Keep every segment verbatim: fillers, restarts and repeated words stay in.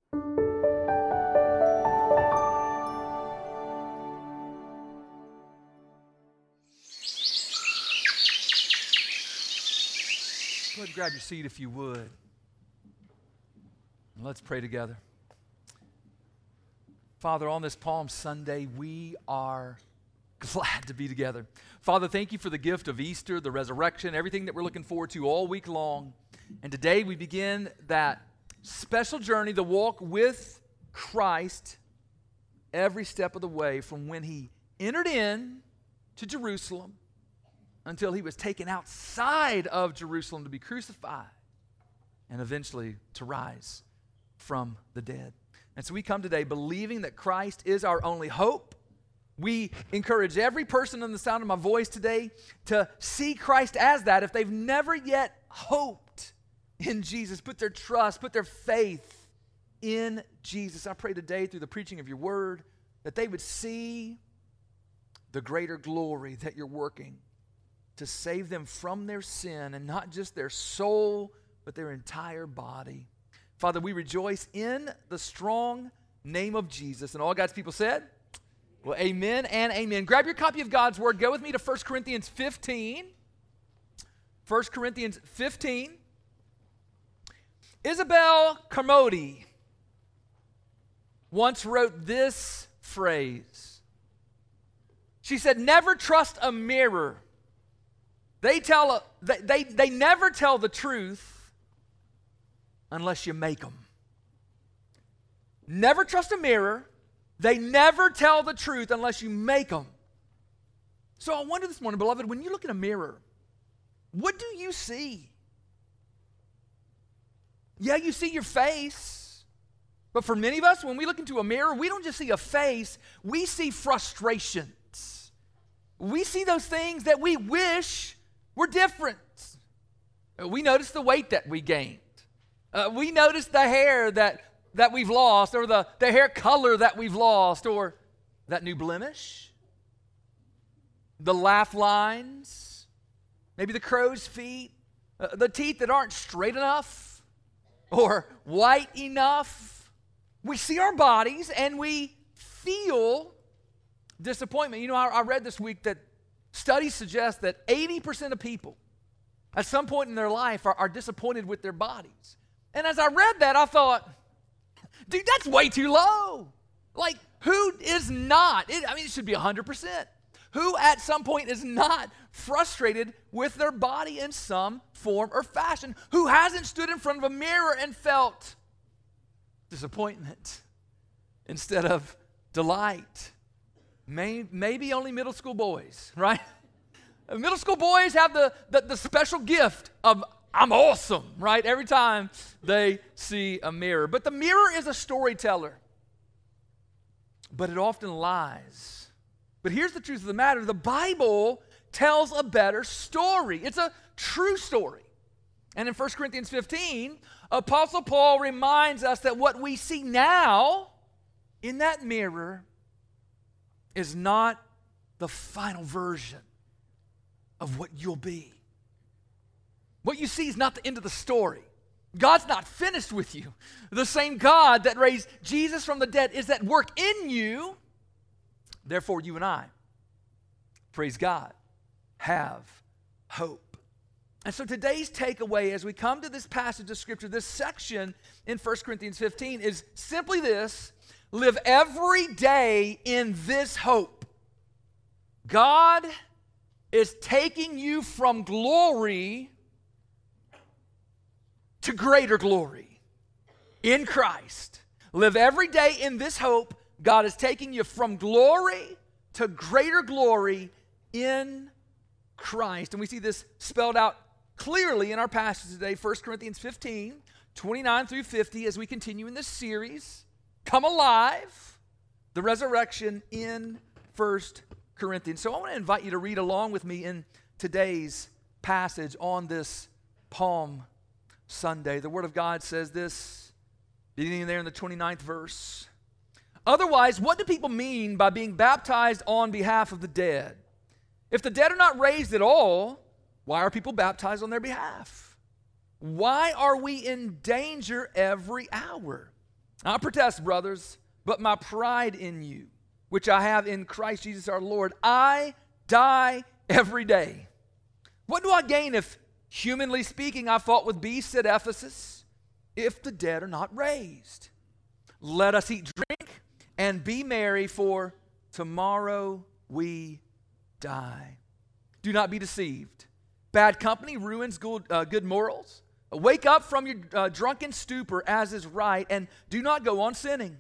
Go ahead and grab your seat if you would. And let's pray together. Father, on this Palm Sunday, we are glad to be together. Father, thank you for the gift of Easter, the resurrection, everything that we're looking forward to all week long. And today we begin that special journey, the walk with Christ, every step of the way from when he entered in to Jerusalem until he was taken outside of Jerusalem to be crucified and eventually to rise from the dead. And so we come today believing that Christ is our only hope. We encourage every person in the sound of my voice today to see Christ as that if they've never yet hoped in Jesus, put their trust, put their faith in Jesus. I pray today through the preaching of your word that they would see the greater glory that you're working to save them from their sin, and not just their soul, but their entire body. Father, we rejoice in the strong name of Jesus. And all God's people said, well, amen and amen. Grab your copy of God's word. Go with me to First Corinthians fifteen. First Corinthians fifteen. Isabel Carmody once wrote this phrase. She said, never trust a mirror. They tell a, they, they, they never tell the truth unless you make them. Never trust a mirror. They never tell the truth unless you make them. So I wonder this morning, beloved, when you look in a mirror, what do you see? Yeah, you see your face. But for many of us, when we look into a mirror, we don't just see a face, we see frustrations. We see those things that we wish were different. We notice the weight that we gained. Uh, we notice the hair that, that we've lost, or the, the hair color that we've lost, or that new blemish, the laugh lines, maybe the crow's feet, uh, the teeth that aren't straight enough or white enough. We see our bodies and we feel disappointment. You know, I, I read this week that studies suggest that eighty percent of people at some point in their life are, are disappointed with their bodies. And as I read that, I thought, dude, that's way too low. Like, who is not? It, I mean, it should be one hundred percent. Who at some point is not frustrated with their body in some form or fashion? Who hasn't stood in front of a mirror and felt disappointment instead of delight? May, maybe only middle school boys, right? Middle school boys have the, the, the special gift of I'm awesome, right? Every time they see a mirror. But the mirror is a storyteller. But it often lies. But here's the truth of the matter. The Bible tells a better story. It's a true story. And in First Corinthians fifteen, Apostle Paul reminds us that what we see now in that mirror is not the final version of what you'll be. What you see is not the end of the story. God's not finished with you. The same God that raised Jesus from the dead is at work in you. Therefore, you and I, praise God, have hope. And so today's takeaway as we come to this passage of Scripture, this section in First Corinthians fifteen, is simply this: live every day in this hope. God is taking you from glory to greater glory in Christ. Live every day in this hope. God is taking you from glory to greater glory in Christ. And we see this spelled out clearly in our passage today, First Corinthians fifteen, twenty-nine through fifty, as we continue in this series, Come Alive, the resurrection in First Corinthians. So I want to invite you to read along with me in today's passage on this Palm Sunday. The Word of God says this, beginning there in the twenty-ninth verse. Otherwise, what do people mean by being baptized on behalf of the dead? If the dead are not raised at all, why are people baptized on their behalf? Why are we in danger every hour? I protest, brothers, but my pride in you, which I have in Christ Jesus our Lord, I die every day. What do I gain if, humanly speaking, I fought with beasts at Ephesus? If the dead are not raised, let us eat, drink, and be merry, for tomorrow we die. Do not be deceived. Bad company ruins good, uh, good morals. Wake up from your uh, drunken stupor, as is right, and do not go on sinning.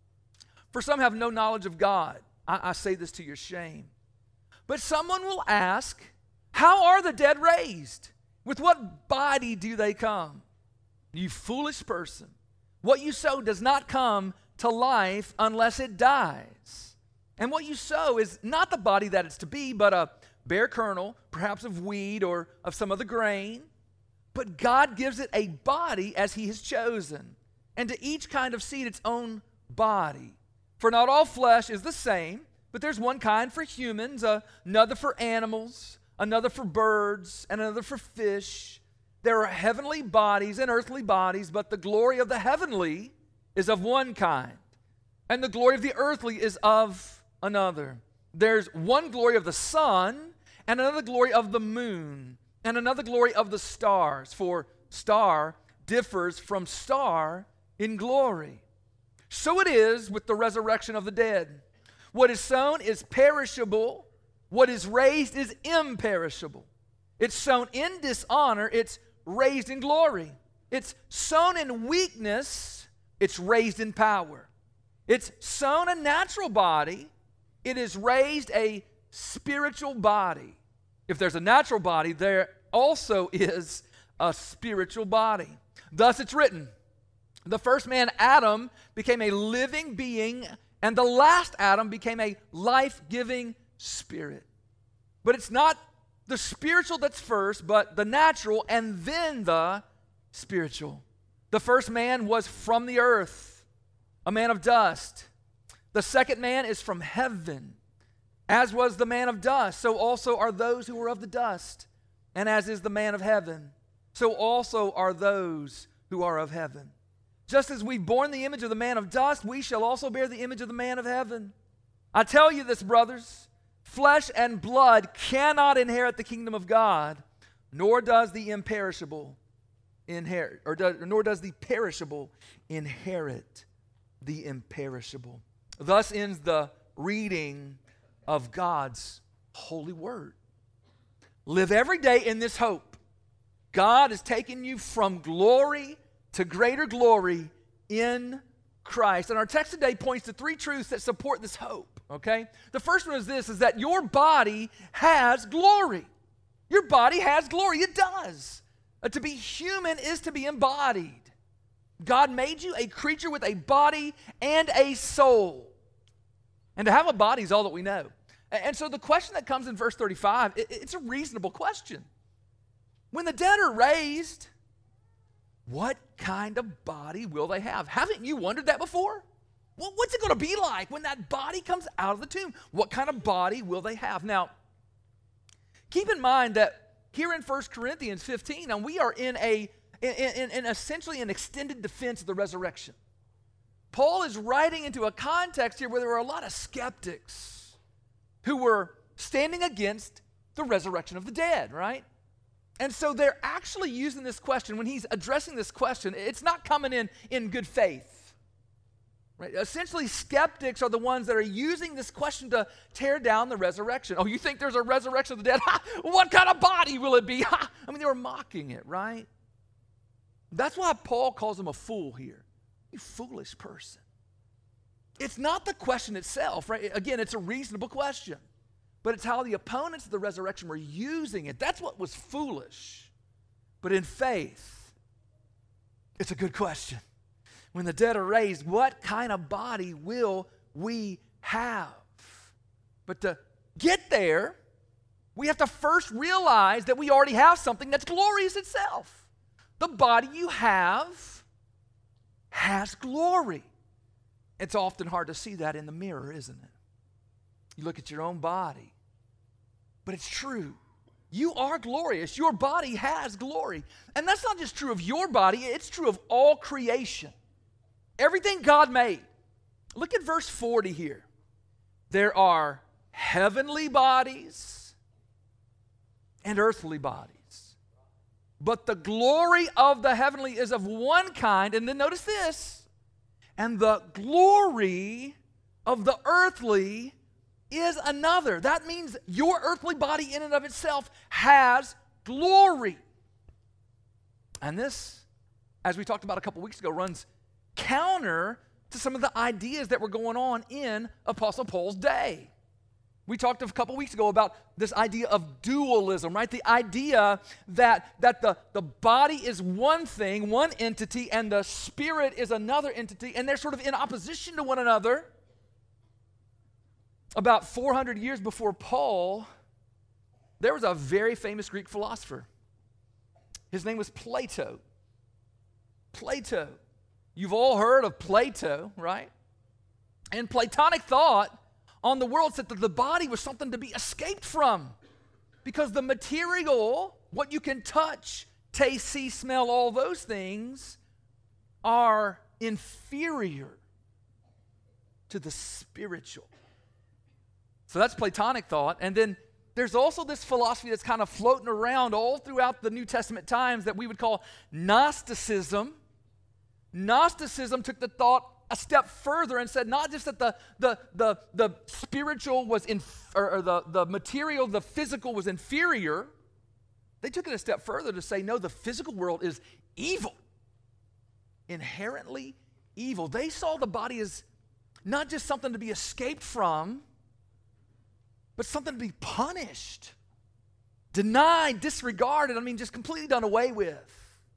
For some have no knowledge of God. I, I say this to your shame. But someone will ask, how are the dead raised? With what body do they come? You foolish person. What you sow does not come to life unless it dies. And what you sow is not the body that it's to be, but a bare kernel, perhaps of wheat or of some other grain. But God gives it a body as he has chosen, and to each kind of seed its own body. For not all flesh is the same, but there's one kind for humans, uh, another for animals, another for birds, and another for fish. There are heavenly bodies and earthly bodies, but the glory of the heavenly is of one kind, and the glory of the earthly is of another. There's one glory of the sun, and another glory of the moon, and another glory of the stars, for star differs from star in glory. So it is with the resurrection of the dead. What is sown is perishable, what is raised is imperishable. It's sown in dishonor, it's raised in glory. It's sown in weakness, it's raised in power. It's sown a natural body, it is raised a spiritual body. If there's a natural body, there also is a spiritual body. Thus it's written, the first man, Adam, became a living being, and the last Adam became a life-giving spirit. But it's not the spiritual that's first, but the natural, and then the spiritual. The first man was from the earth, a man of dust. The second man is from heaven. As was the man of dust, so also are those who are of the dust. And as is the man of heaven, so also are those who are of heaven. Just as we've borne the image of the man of dust, we shall also bear the image of the man of heaven. I tell you this, brothers, flesh and blood cannot inherit the kingdom of God, nor does the imperishable inherit, or do, nor does the perishable inherit the imperishable. Thus ends the reading of God's holy word. Live every day in this hope. God has taken you from glory to greater glory in Christ. And our text today points to three truths that support this hope, okay? The first one is this, is that your body has glory. Your body has glory. It does. Uh, to be human is to be embodied. God made you a creature with a body and a soul. And to have a body is all that we know. And so the question that comes in verse thirty-five, it's a reasonable question. When the dead are raised, what kind of body will they have? Haven't you wondered that before? What's it going to be like when that body comes out of the tomb? What kind of body will they have? Now, keep in mind that here in First Corinthians fifteen, and we are in a in, in, in essentially an extended defense of the resurrection. Paul is writing into a context here where there were a lot of skeptics who were standing against the resurrection of the dead, right? And so they're actually using this question, when he's addressing this question, it's not coming in in good faith, right? Essentially, skeptics are the ones that are using this question to tear down the resurrection. Oh, you think there's a resurrection of the dead? Ha! What kind of body will it be? Ha! I mean, they were mocking it, right? That's why Paul calls him a fool here. You foolish person. It's not the question itself, right? Again, it's a reasonable question. But it's how the opponents of the resurrection were using it. That's what was foolish. But in faith, it's a good question. When the dead are raised, what kind of body will we have? But to get there, we have to first realize that we already have something that's glorious itself. The body you have has glory. It's often hard to see that in the mirror, isn't it? You look at your own body. But it's true. You are glorious. Your body has glory. And that's not just true of your body, it's true of all creation. everything God made. Look at verse forty here. There are heavenly bodies and earthly bodies. But the glory of the heavenly is of one kind, and then notice this, and the glory of the earthly is another. That means your earthly body in and of itself has glory. And this, as we talked about a couple weeks ago, runs counter to some of the ideas that were going on in Apostle Paul's day. We talked a couple weeks ago about this idea of dualism, right? The idea that, that the, the body is one thing, one entity, and the spirit is another entity, and they're sort of in opposition to one another. About four hundred years before Paul, there was a very famous Greek philosopher. His name was Plato. Plato. You've all heard of Plato, right? And Platonic thought on the world said that the body was something to be escaped from because the material, what you can touch, taste, see, smell, all those things are inferior to the spiritual. So that's Platonic thought. And then there's also this philosophy that's kind of floating around all throughout the New Testament times that we would call Gnosticism. Gnosticism took the thought a step further and said not just that the the the, the spiritual was in, or, or the, the material, the physical was inferior. They took it a step further to say, no, the physical world is evil. Inherently evil. They saw the body as not just something to be escaped from, but something to be punished, denied, disregarded, I mean, just completely done away with.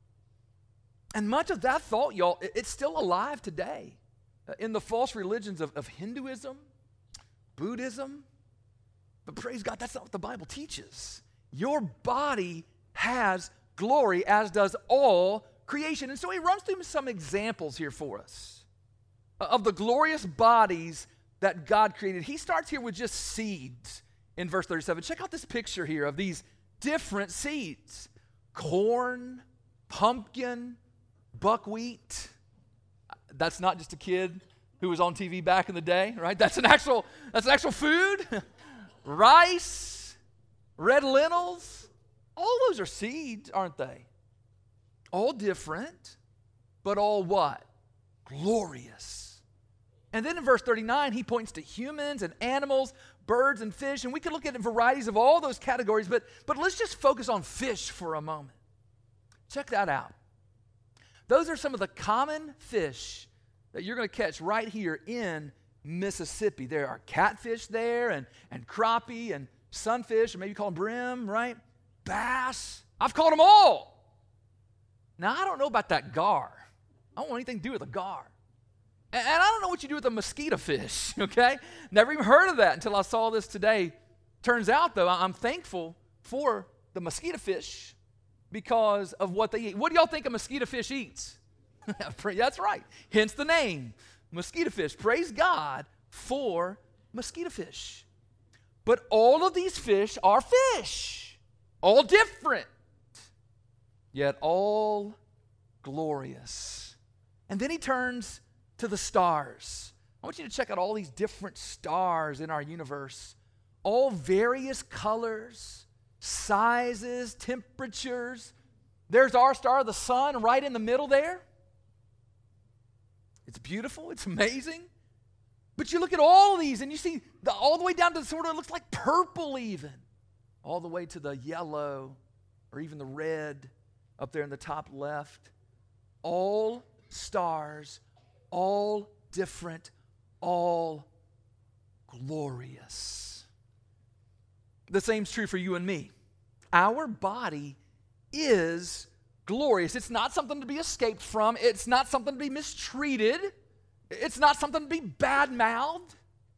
And much of that thought, y'all, it's still alive today in the false religions of, of Hinduism, Buddhism. But praise God, that's not what the Bible teaches. Your body has glory, as does all creation. And so he runs through some examples here for us of the glorious bodies that God created. He starts here with just seeds in verse thirty-seven. Check out this picture here of these different seeds. Corn, pumpkin, buckwheat. That's not just a kid who was on T V back in the day, right? That's an actual, that's an actual food. Rice, red lentils, all those are seeds, aren't they? All different, but all what? Glorious. And then in verse thirty-nine, he points to humans and animals, birds and fish, and we could look at varieties of all those categories, but, but let's just focus on fish for a moment. Check that out. Those are some of the common fish that you're going to catch right here in Mississippi. There are catfish there, and, and crappie, and sunfish, or maybe you call them brim, right? Bass. I've caught them all. Now, I don't know about that gar. I don't want anything to do with a gar. And I don't know what you do with a mosquito fish, okay? Never even heard of that until I saw this today. Turns out, though, I'm thankful for the mosquito fish because of what they eat. What do y'all think a mosquito fish eats? That's right. Hence the name, mosquito fish. Praise God for mosquito fish. But all of these fish are fish, all different, yet all glorious. And then he turns to the stars. I want you to check out all these different stars in our universe, all various colors, sizes, temperatures. There's our star, the sun, right in the middle there. It's beautiful, it's amazing. But you look at all of these and you see the, all the way down to the sort of, it looks like purple even, all the way to the yellow or even the red up there in the top left. All stars, all different, all glorious. The same's true for you and me. Our body is glorious. It's not something to be escaped from. It's not something to be mistreated. It's not something to be bad-mouthed.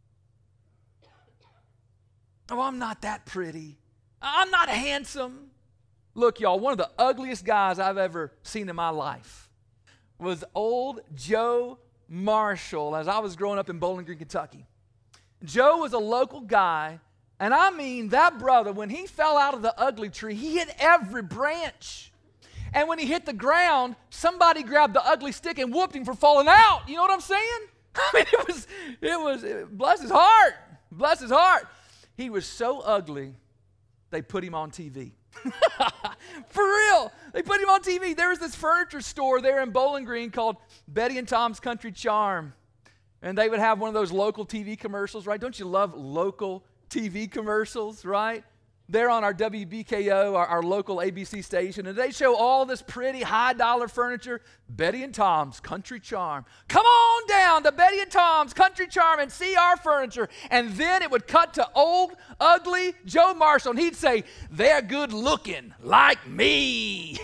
Oh, I'm not that pretty. I'm not handsome. Look, y'all, one of the ugliest guys I've ever seen in my life was old Joe Marshall as I was growing up in Bowling Green, Kentucky. Joe was a local guy, and I mean that brother, when he fell out of the ugly tree, he hit every branch. And when he hit the ground, somebody grabbed the ugly stick and whooped him for falling out. You know what I'm saying? I mean, it was, it was, it, bless his heart. Bless his heart. He was so ugly, they put him on T V. For real. They put him on T V. There was this furniture store there in Bowling Green called Betty and Tom's Country Charm. And they would have one of those local T V commercials, right? Don't you love local T V commercials, right? They're on our W B K O, our, our local A B C station, and they show all this pretty high-dollar furniture. Betty and Tom's Country Charm. Come on down to Betty and Tom's Country Charm and see our furniture. And then it would cut to old, ugly Joe Marshall, and he'd say, they're good looking, like me.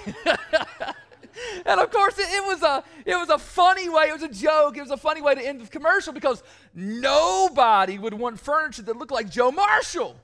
And of course, it, it was a it was a funny way, it was a joke, it was a funny way to end the commercial because nobody would want furniture that looked like Joe Marshall.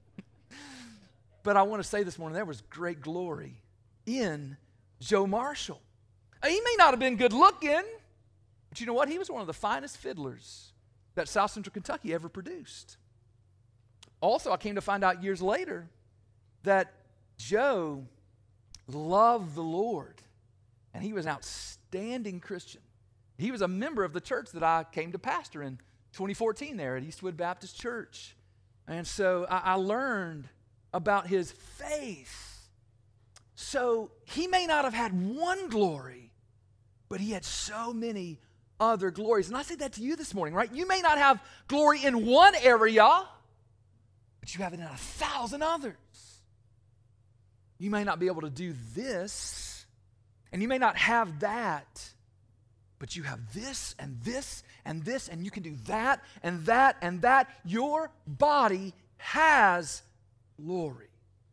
But I want to say this morning, there was great glory in Joe Marshall. He may not have been good looking, but you know what? He was one of the finest fiddlers that South Central Kentucky ever produced. Also, I came to find out years later that Joe loved the Lord, and he was an outstanding Christian. He was a member of the church that I came to pastor in twenty fourteen there at Eastwood Baptist Church. And so I, I learned about his faith. So he may not have had one glory, but he had so many other glories. And I say that to you this morning, right? You may not have glory in one area, but you have it in a thousand others. You may not be able to do this, and you may not have that, but you have this and this and this, and you can do that and that and that. Your body has glory.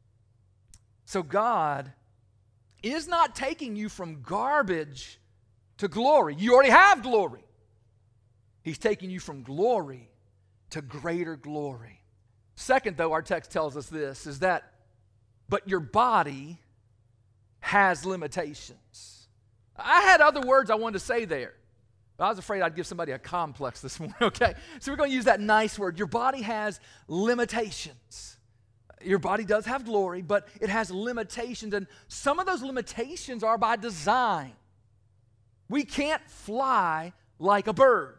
So God is not taking you from garbage to glory. You already have glory. He's taking you from glory to greater glory. Second, though, our text tells us this, is that, but your body has limitations. I had other words I wanted to say there, but I was afraid I'd give somebody a complex this morning, okay? So we're going to use that nice word. Your body has limitations. Your body does have glory, but it has limitations, and some of those limitations are by design. We can't fly like a bird.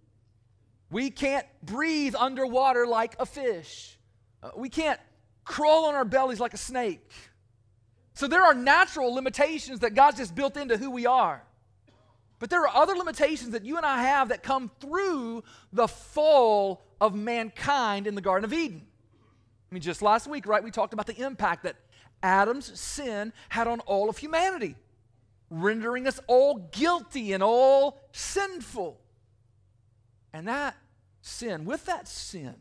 We can't breathe underwater like a fish. Uh, we can't crawl on our bellies like a snake. So there are natural limitations that God's just built into who we are. But there are other limitations that you and I have that come through the fall of mankind in the Garden of Eden. I mean, just last week, right, we talked about the impact that Adam's sin had on all of humanity, rendering us all guilty and all sinful. And that sin, with that sin,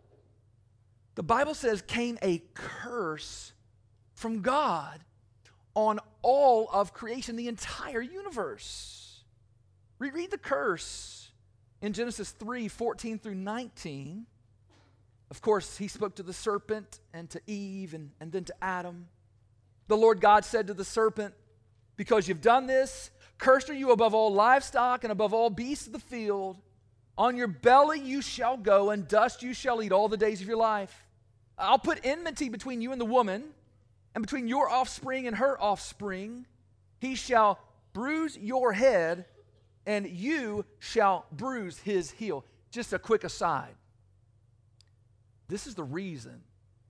the Bible says came a curse from God on all of creation, the entire universe. Reread the curse in Genesis three, fourteen through nineteen. Of course, he spoke to the serpent and to Eve and, and then to Adam. The Lord God said to the serpent, because you've done this, cursed are you above all livestock and above all beasts of the field. On your belly you shall go, and dust you shall eat all the days of your life. I'll put enmity between you and the woman, and between your offspring and her offspring. He shall bruise your head, and you shall bruise his heel. Just a quick aside. This is the reason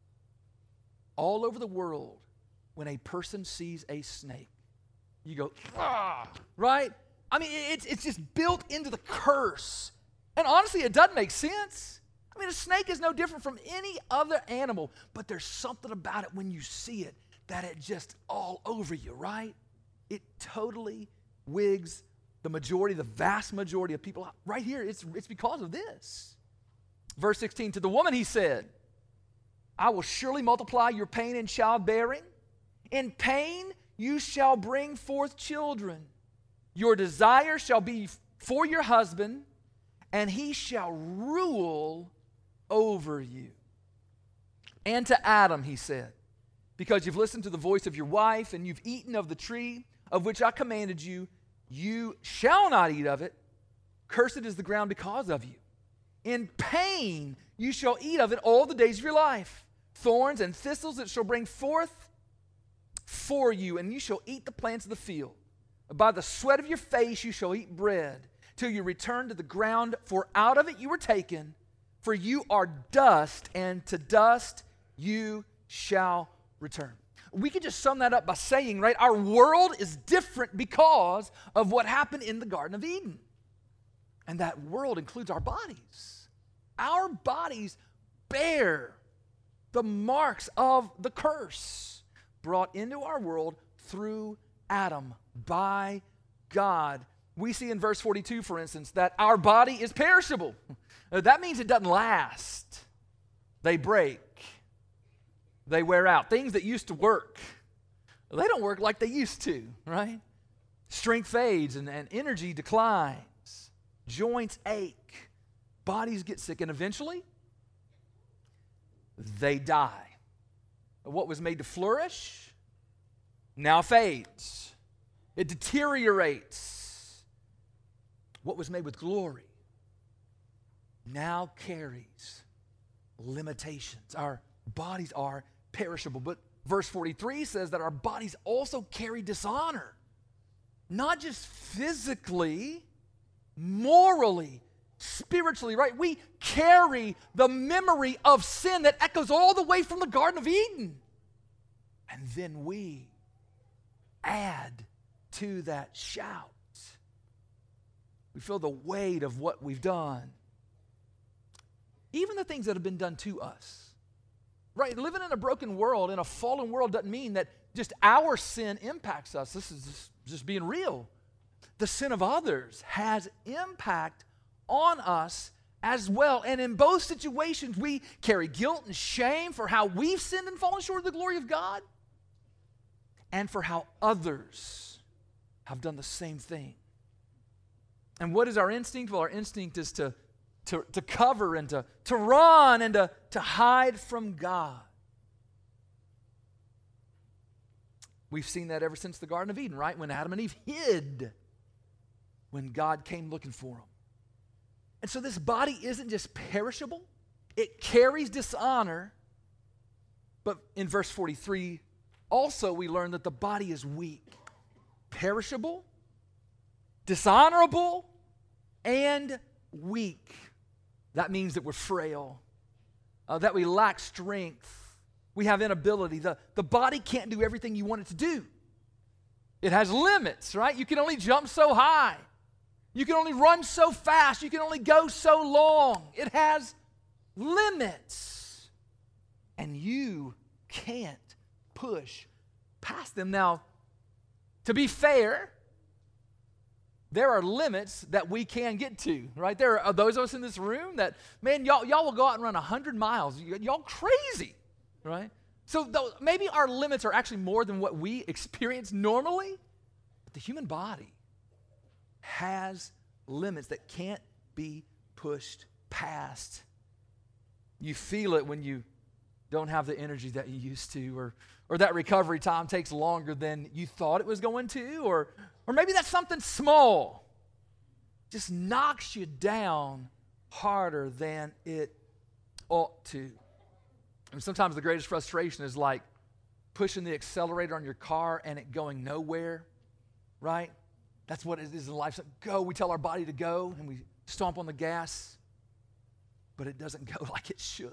all over the world when a person sees a snake, you go, ah, right? I mean, it's, it's just built into the curse. And honestly, it doesn't make sense. I mean, a snake is no different from any other animal, but there's something about it when you see it that it just all over you, right? It totally wigs the majority, the vast majority of people. Right here, it's, it's because of this. Verse sixteen, to the woman he said, I will surely multiply your pain in childbearing. In pain you shall bring forth children. Your desire shall be for your husband, and he shall rule over you. And to Adam he said, because you've listened to the voice of your wife, and you've eaten of the tree of which I commanded you, you shall not eat of it. Cursed is the ground because of you. In pain you shall eat of it all the days of your life. Thorns and thistles it shall bring forth for you, and you shall eat the plants of the field. By the sweat of your face you shall eat bread, till you return to the ground, for out of it you were taken, for you are dust, and to dust you shall return. We could just sum that up by saying, right, our world is different because of what happened in the Garden of Eden. And that world includes our bodies. Our bodies bear the marks of the curse brought into our world through Adam by God. We see in verse forty-two, for instance, that our body is perishable. That means it doesn't last. They break. They wear out. Things that used to work, they don't work like they used to, right? Strength fades and, and energy declines. Joints ache. Bodies get sick, and eventually they die. What was made to flourish now fades. It deteriorates. What was made with glory now carries limitations. Our bodies are perishable. But verse forty-three says that our bodies also carry dishonor. Not just physically, morally, spiritually, right? We carry the memory of sin that echoes all the way from the Garden of Eden. And then we add to that shout. We feel the weight of what we've done. Even the things that have been done to us. Right? Living in a broken world, in a fallen world, doesn't mean that just our sin impacts us. This is just, just being real. The sin of others has impact on us as well. And in both situations, we carry guilt and shame for how we've sinned and fallen short of the glory of God, and for how others have done the same thing. And what is our instinct? Well, our instinct is to, to, to cover and to, to run and to, to hide from God. We've seen that ever since the Garden of Eden, right? When Adam and Eve hid when God came looking for them. And so this body isn't just perishable, it carries dishonor. But in verse forty-three, also we learn that the body is weak, perishable, dishonorable, and weak. That means that we're frail, uh, that we lack strength, we have inability. The, the body can't do everything you want it to do. It has limits, right? You can only jump so high. You can only run so fast. You can only go so long. It has limits. And you can't push past them. Now, to be fair, there are limits that we can get to, right? There are those of us in this room that, man, y'all, y'all will go out and run one hundred miles. Y- y'all crazy, right? So though, maybe our limits are actually more than what we experience normally, but the human body has limits that can't be pushed past. You feel it when you don't have the energy that you used to, or or that recovery time takes longer than you thought it was going to, or or maybe that's something small. Just knocks you down harder than it ought to. And sometimes the greatest frustration is like pushing the accelerator on your car and it going nowhere, right? That's what it is in life. So go, we tell our body to go, and we stomp on the gas, but it doesn't go like it should.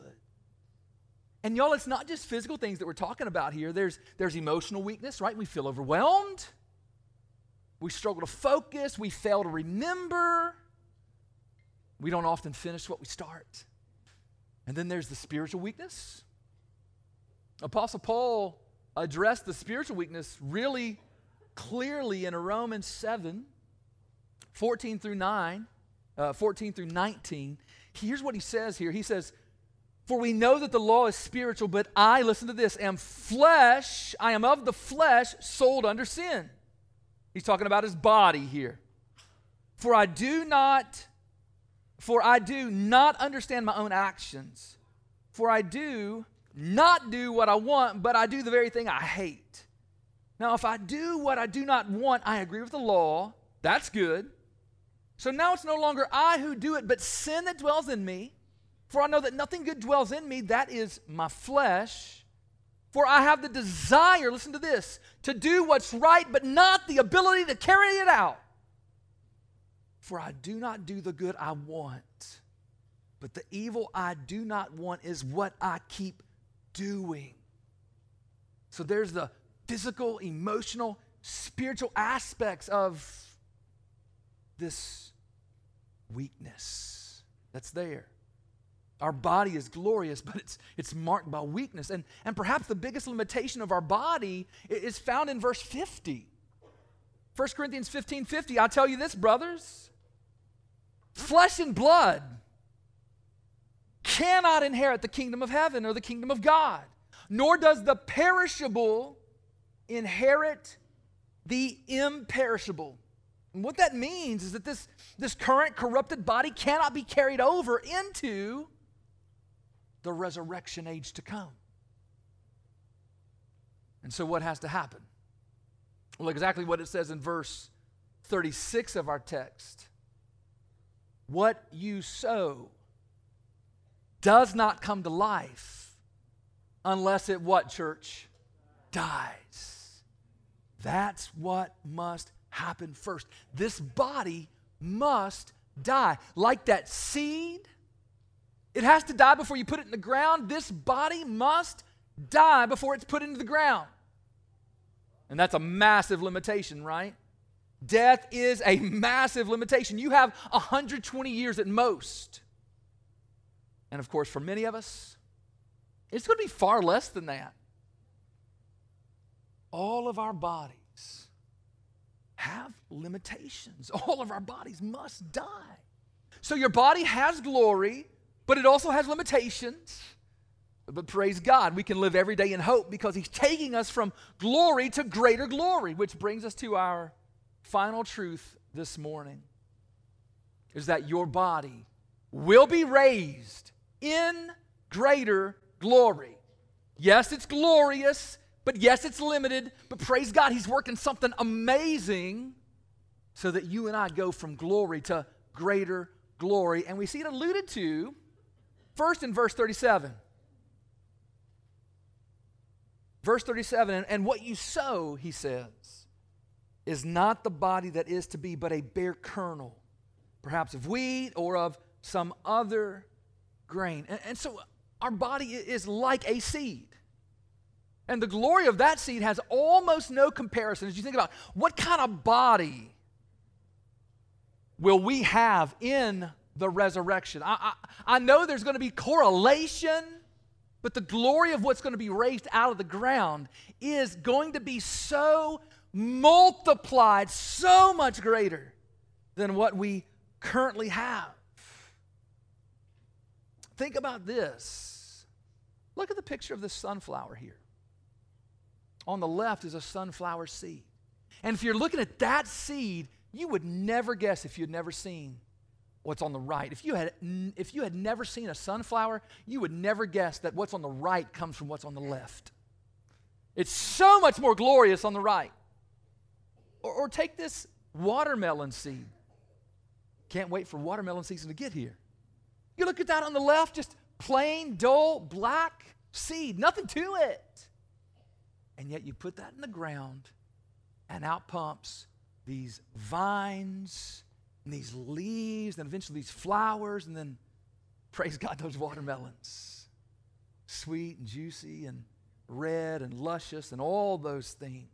And y'all, it's not just physical things that we're talking about here. There's, there's emotional weakness, right? We feel overwhelmed. We struggle to focus. We fail to remember. We don't often finish what we start. And then there's the spiritual weakness. Apostle Paul addressed the spiritual weakness really clearly in Romans seven, fourteen through nine, uh, fourteen through nineteen. Here's what he says here. He says, "For we know that the law is spiritual, but I," listen to this, "am flesh, I am of the flesh, sold under sin." He's talking about his body here. "For I do not, for I do not understand my own actions. For I do not do what I want, but I do the very thing I hate. Now, if I do what I do not want, I agree with the law." That's good. "So now it's no longer I who do it, but sin that dwells in me. For I know that nothing good dwells in me, that is my flesh. For I have the desire, listen to this, to do what's right, but not the ability to carry it out. For I do not do the good I want, but the evil I do not want is what I keep doing. So there's the physical, emotional, spiritual aspects of this weakness that's there. Our body is glorious, but it's, it's marked by weakness. And, and perhaps the biggest limitation of our body is found in verse fifty. First Corinthians fifteen fifty, I tell you this, brothers, flesh and blood cannot inherit the kingdom of heaven or the kingdom of God, nor does the perishable inherit the imperishable. And what that means is that this, this current corrupted body cannot be carried over into the resurrection age to come. And so what has to happen? Well, exactly what it says in verse thirty-six of our text. What you sow does not come to life unless it, what, church? Dies. That's what must happen first. This body must die. Like that seed, it has to die before you put it in the ground. This body must die before it's put into the ground. And that's a massive limitation, right? Death is a massive limitation. You have one hundred twenty years at most. And of course, for many of us, it's going to be far less than that. All of our bodies have limitations. All of our bodies must die. So your body has glory, but it also has limitations. But praise God, we can live every day in hope because He's taking us from glory to greater glory, which brings us to our final truth this morning, is that your body will be raised in greater glory. Yes, it's glorious, but yes, it's limited, but praise God, He's working something amazing so that you and I go from glory to greater glory. And we see it alluded to first in verse thirty-seven. Verse thirty-seven, and, and what you sow, he says, is not the body that is to be, but a bare kernel, perhaps of wheat or of some other grain. And, and so our body is like a seed. And the glory of that seed has almost no comparison. As you think about what kind of body will we have in the resurrection? I, I, I know there's going to be correlation, but the glory of what's going to be raised out of the ground is going to be so multiplied, so much greater than what we currently have. Think about this. Look at the picture of this sunflower here. On the left is a sunflower seed. And if you're looking at that seed, you would never guess if you'd never seen what's on the right. If you had if you had never seen a sunflower, you would never guess that what's on the right comes from what's on the left. It's so much more glorious on the right. Or, or take this watermelon seed. Can't wait for watermelon season to get here. You look at that on the left, just plain, dull, black seed, nothing to it. And yet you put that in the ground, and out pumps these vines, and these leaves, and eventually these flowers, and then, praise God, those watermelons. Sweet and juicy and red and luscious and all those things.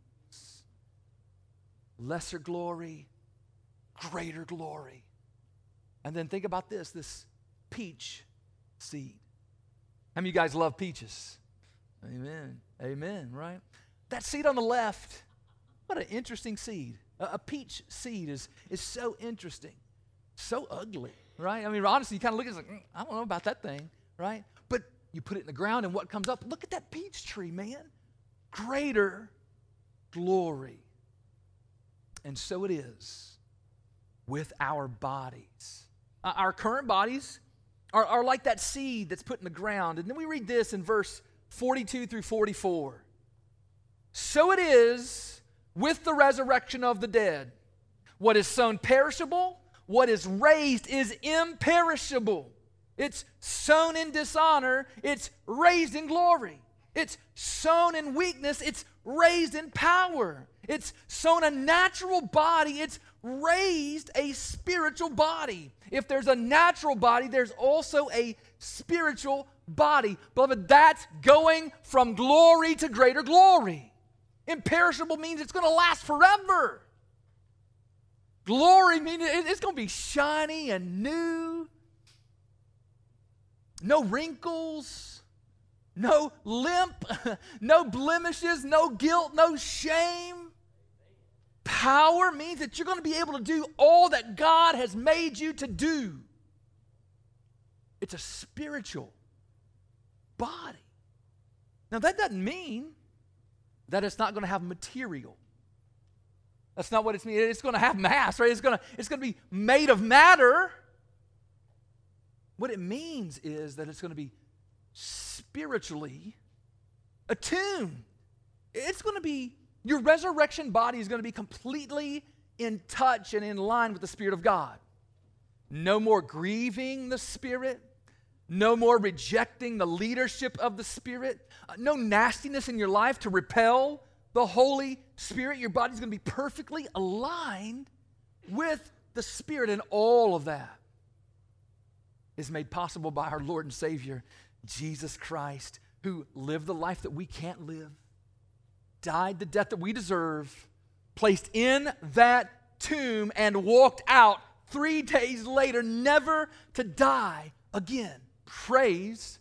Lesser glory, greater glory. And then think about this, this peach seed. How many of you guys love peaches? Amen. Amen, right? That seed on the left, what an interesting seed. A, a peach seed is, is so interesting, so ugly, right? I mean, honestly, you kind of look at it like, mm, I don't know about that thing, right? But you put it in the ground and what comes up? Look at that peach tree, man. Greater glory. And so it is with our bodies. Uh, our current bodies are, are like that seed that's put in the ground. And then we read this in verse forty-two through forty-four. So it is with the resurrection of the dead. What is sown perishable, what is raised is imperishable. It's sown in dishonor, it's raised in glory. It's sown in weakness, it's raised in power. It's sown a natural body, it's raised a spiritual body. If there's a natural body, there's also a spiritual body. Beloved, that's going from glory to greater glory. Imperishable means it's going to last forever. Glory means it's going to be shiny and new. No wrinkles, no limp, no blemishes, no guilt, no shame. Power means that you're going to be able to do all that God has made you to do. It's a spiritual body. Now, that doesn't mean that it's not going to have material. That's not what it's mean. It's going to have mass, right? It's going to, it's going to be made of matter. What it means is that it's going to be spiritually attuned. It's going to be, your resurrection body is going to be completely in touch and in line with the Spirit of God. No more grieving the Spirit. No more rejecting the leadership of the Spirit. Uh, no nastiness in your life to repel the Holy Spirit. Your body's going to be perfectly aligned with the Spirit, and all of that is made possible by our Lord and Savior, Jesus Christ, who lived the life that we can't live, died the death that we deserve, placed in that tomb, and walked out three days later, never to die again. Praise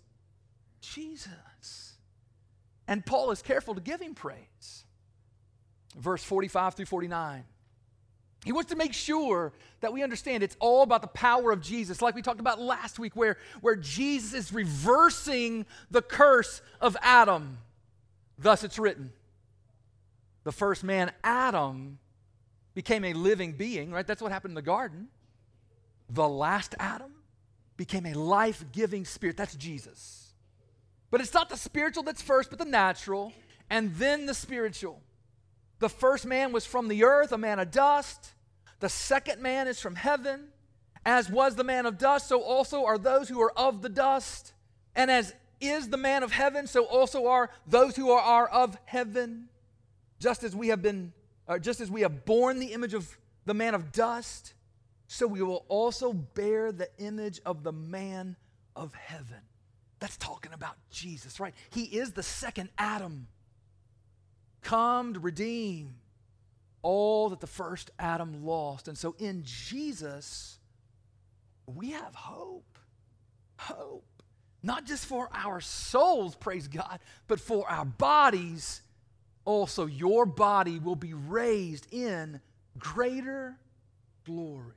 Jesus. And Paul is careful to give him praise. Verse forty-five through forty-nine. He wants to make sure that we understand it's all about the power of Jesus, like we talked about last week, where, where Jesus is reversing the curse of Adam. Thus it's written, the first man, Adam, became a living being, right? That's what happened in the garden. The last Adam became a life-giving spirit. That's Jesus. But it's not the spiritual that's first, but the natural, and then the spiritual. The first man was from the earth, a man of dust. The second man is from heaven. As was the man of dust, so also are those who are of the dust. And as is the man of heaven, so also are those who are, are of heaven. Just as we have been, or just as we have borne the image of the man of dust, so we will also bear the image of the man of heaven. That's talking about Jesus, right? He is the second Adam, come to redeem all that the first Adam lost. And so in Jesus, we have hope. Hope. Not just for our souls, praise God, but for our bodies also. Your body will be raised in greater glory.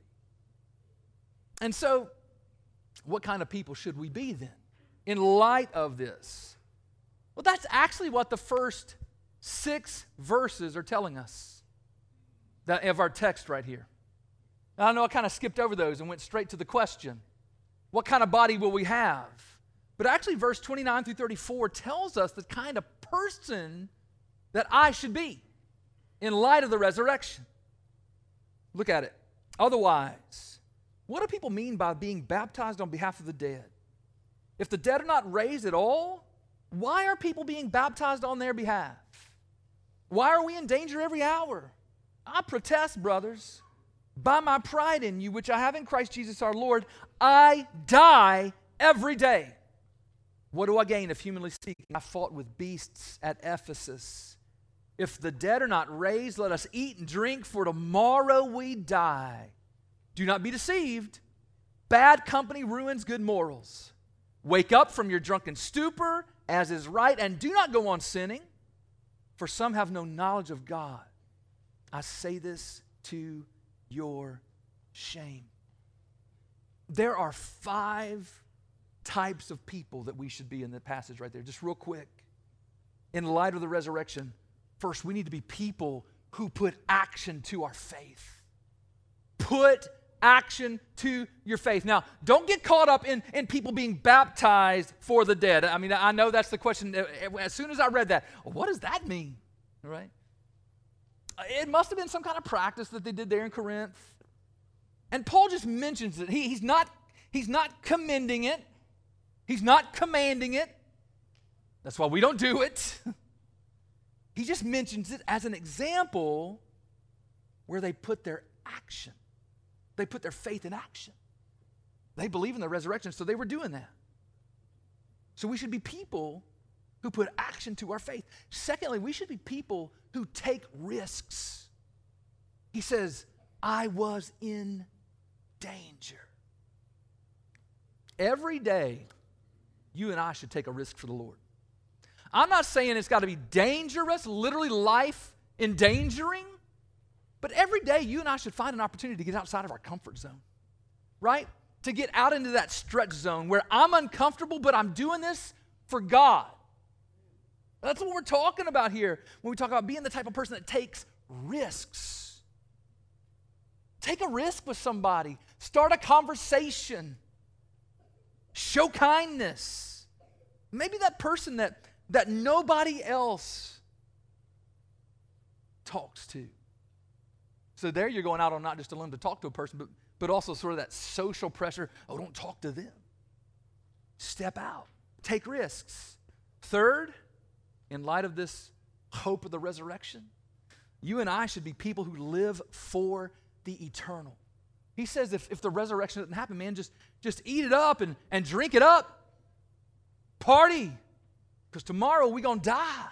And so, what kind of people should we be then, in light of this? Well, that's actually what the first six verses are telling us that, of our text right here. Now, I know I kind of skipped over those and went straight to the question, what kind of body will we have? But actually, verse twenty-nine through thirty-four tells us the kind of person that I should be in light of the resurrection. Look at it. Otherwise, what do people mean by being baptized on behalf of the dead? If the dead are not raised at all, why are people being baptized on their behalf? Why are we in danger every hour? I protest, brothers, by my pride in you, which I have in Christ Jesus our Lord, I die every day. What do I gain if, humanly speaking, I fought with beasts at Ephesus? If the dead are not raised, let us eat and drink, for tomorrow we die. Do not be deceived. Bad company ruins good morals. Wake up from your drunken stupor, as is right, and do not go on sinning, for some have no knowledge of God. I say this to your shame. There are five types of people that we should be in the passage right there. Just real quick. In light of the resurrection, first, we need to be people who put action to our faith. Put action to your faith. Now, don't get caught up in, in people being baptized for the dead. I mean, I know that's the question. As soon as I read that, well, what does that mean? Right? It must have been some kind of practice that they did there in Corinth. And Paul just mentions it. He, he's not, he's not commending it. He's not commanding it. That's why we don't do it. He just mentions it as an example where they put their action. They put their faith in action. They believe in the resurrection, so they were doing that. So we should be people who put action to our faith. Secondly, we should be people who take risks. He says, I was in danger. Every day, you and I should take a risk for the Lord. I'm not saying it's got to be dangerous, literally life endangering, but every day you and I should find an opportunity to get outside of our comfort zone, right? To get out into that stretch zone where I'm uncomfortable, but I'm doing this for God. That's what we're talking about here when we talk about being the type of person that takes risks. Take a risk with somebody. Start a conversation. Show kindness. Maybe that person that, that nobody else talks to. So there you're going out on not just alone to talk to a person, but, but also sort of that social pressure. Oh, don't talk to them. Step out. Take risks. Third, in light of this hope of the resurrection, you and I should be people who live for the eternal. He says if, if the resurrection doesn't happen, man, just, just eat it up and, and drink it up. Party. Because tomorrow we're going to die.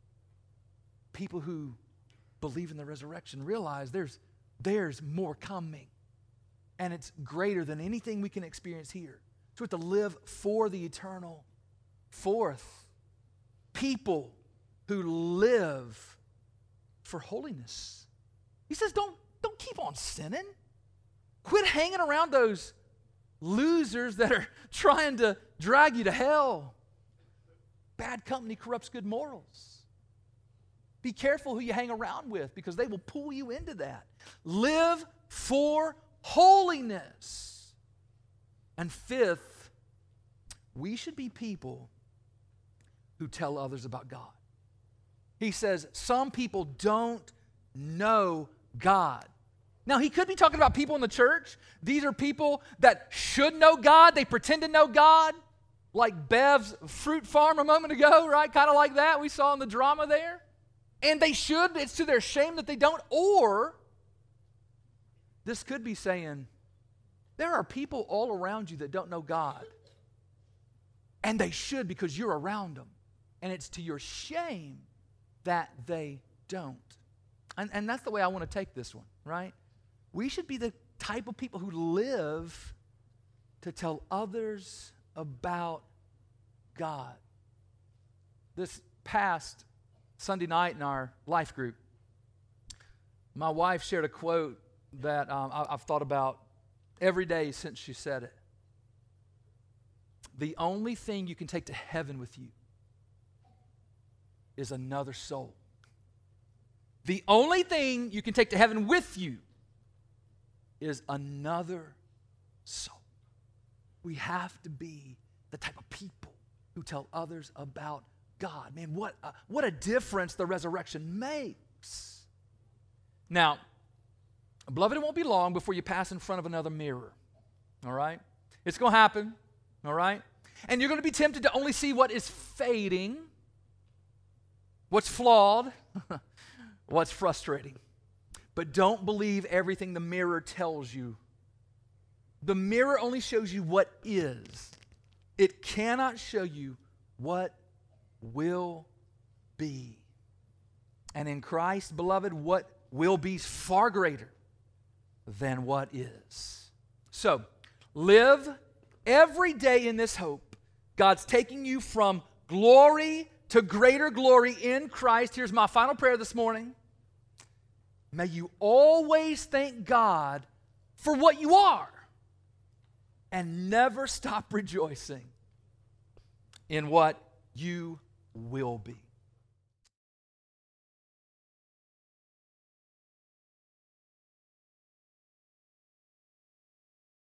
People who believe in the resurrection realize there's, there's more coming. And it's greater than anything we can experience here. So we have to live for the eternal. Fourth, people who live for holiness. He says don't, don't keep on sinning. Quit hanging around those losers that are trying to drag you to hell. Bad company corrupts good morals. Be careful who you hang around with because they will pull you into that. Live for holiness. And fifth, we should be people who tell others about God. He says some people don't know God. Now, he could be talking about people in the church. These are people that should know God. They pretend to know God, like Bev's fruit farm a moment ago, right? Kind of like that we saw in the drama there. And they should. It's to their shame that they don't. Or this could be saying, there are people all around you that don't know God. And they should because you're around them. And it's to your shame that they don't. And, and that's the way I want to take this one, right? We should be the type of people who live to tell others about God. This past Sunday night in our life group, my wife shared a quote that um, I, I've thought about every day since she said it. The only thing you can take to heaven with you is another soul. The only thing you can take to heaven with you is another soul. We have to be the type of people who tell others about God. Man, what a, what a difference the resurrection makes. Now, beloved, it won't be long before you pass in front of another mirror, all right? It's going to happen, all right? And you're going to be tempted to only see what is fading, what's flawed, what's frustrating. But don't believe everything the mirror tells you. The mirror only shows you what is. It cannot show you what will be. And in Christ, beloved, what will be is far greater than what is. So, live every day in this hope. God's taking you from glory to greater glory in Christ. Here's my final prayer this morning. May you always thank God for what you are and never stop rejoicing in what you will be.